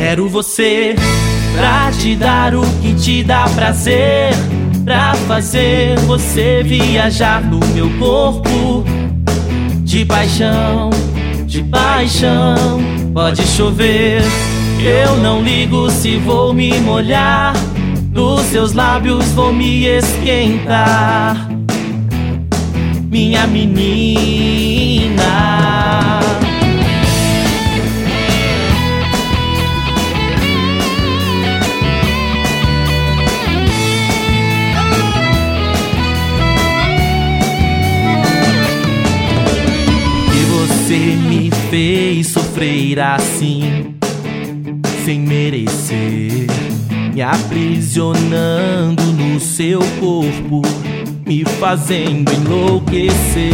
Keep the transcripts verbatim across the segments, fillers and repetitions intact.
Quero você pra te dar o que te dá prazer, pra fazer você viajar no meu corpo. De paixão, de paixão, pode chover, eu não ligo se vou me molhar. Nos seus lábios vou me esquentar, minha menina. Você me fez sofrer assim, sem merecer, me aprisionando no seu corpo, me fazendo enlouquecer.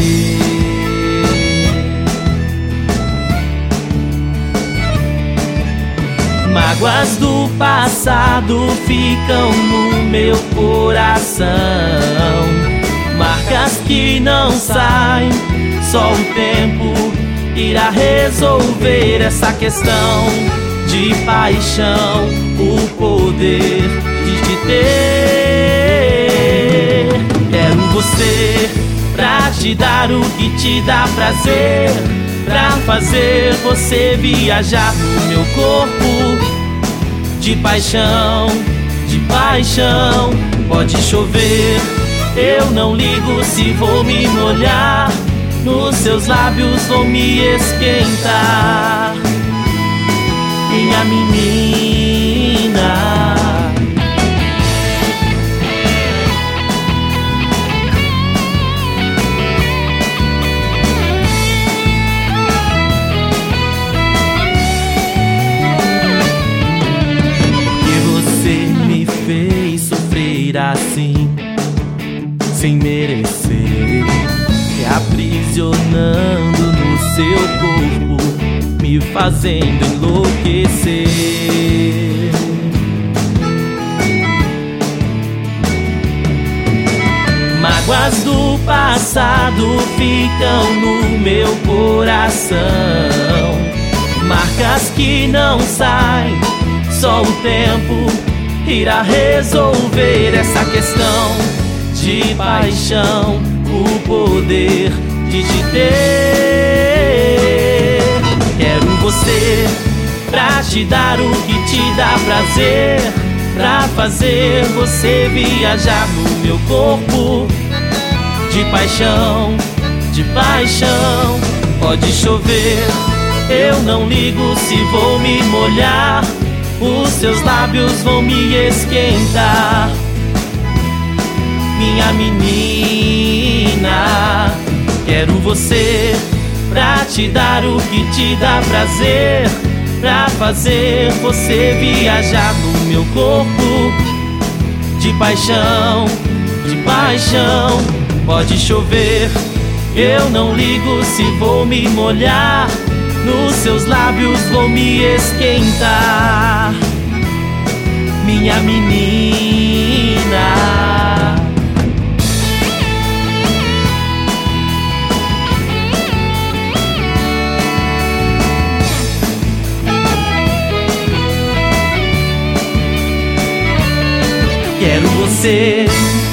Mágoas do passado ficam no meu coração, marcas que não saem, só o tempo irá resolver essa questão. De paixão, o poder de te ter. Quero você pra te dar o que te dá prazer, pra fazer você viajar no meu corpo. De paixão, de paixão, pode chover, eu não ligo se vou me molhar. Nos seus lábios vou me esquentar, minha menina. Que você me fez sofrer assim, sem merecer, me aprisionando no seu corpo, me fazendo enlouquecer. Mágoas do passado ficam no meu coração, marcas que não saem, só o tempo irá resolver essa questão. De paixão, o poder de te ter. Quero você pra te dar o que te dá prazer, pra fazer você viajar no meu corpo. De paixão, de paixão, pode chover, eu não ligo se vou me molhar. Os seus lábios vão me esquentar, minha menina. Quero você pra te dar o que te dá prazer, pra fazer você viajar no meu corpo. De paixão, de paixão, pode chover, eu não ligo se vou me molhar. Nos seus lábios vou me esquentar, minha menina. Quero você